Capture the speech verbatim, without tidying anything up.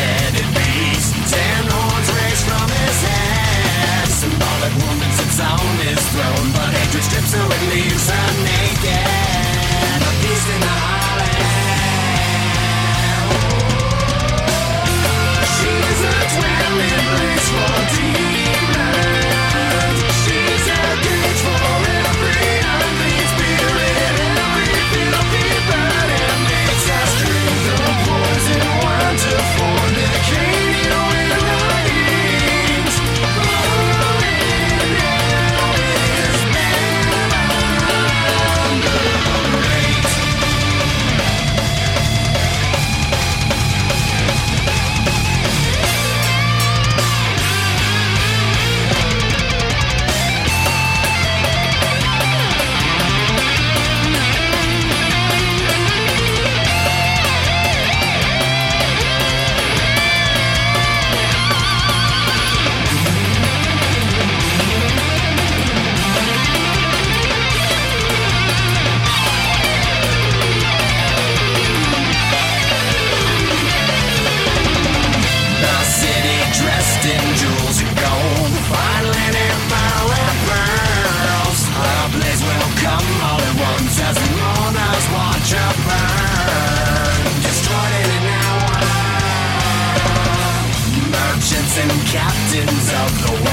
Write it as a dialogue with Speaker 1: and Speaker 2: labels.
Speaker 1: dead beast. Ten horns raised from his head. Symbolic woman sits on his throne, but hatred strips her and leaves her naked. A beast in the hollow. She's a dwelling place for demons. She's a cage for every unclean spirit, every filthy bird, and makes us drink the poison wine to fornicate with our kings. Oh, in hell is bound the great. The city dressed in jewels and gold, fine linen, pearl and pearls. A blaze will come all at once as the mourners watch her burn. Destroyed in an hour. Merchants and captains of the world.